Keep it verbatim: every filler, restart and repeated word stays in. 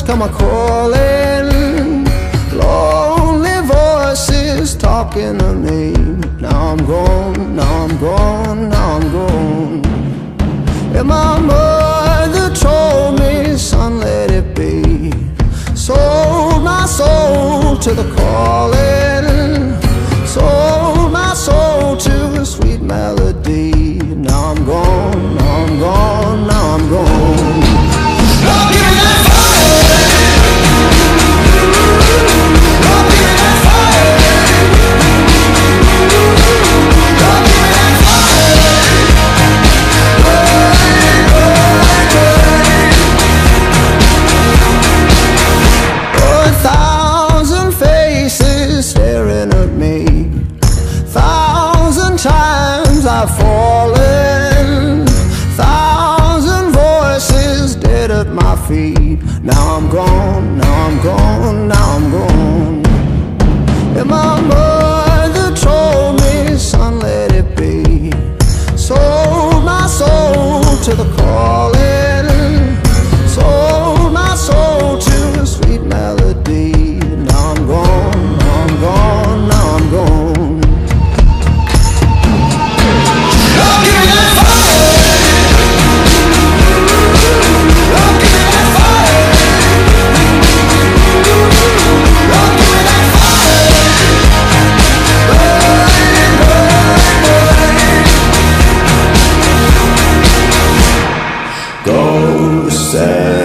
come a calling, lonely voices talking to me. Now I'm gone, now I'm gone, now I'm gone. And my mother told me, son, let it be. Sold my soul to the calling, sold my soul to a sweet melody. Now I'm gone, now I'm gone, now I'm gone. Don't give me that fire. Don't give me that fire. Don't give me that fire. Burn, burn, burn. A thousand faces staring at me, thousand times I've fallen, thousand voices dead at my feet. Now I'm gone, now I'm gone, now I'm gone. And my mother told me, son, let it be. Sold my soul to the calling, sold my soul to a sweet melody. Now I'm gone, now I'm gone, now I'm gone. Don't give me that fire. Don't give me that fire. Don't give me that fire. Burn, burn, burn. Go set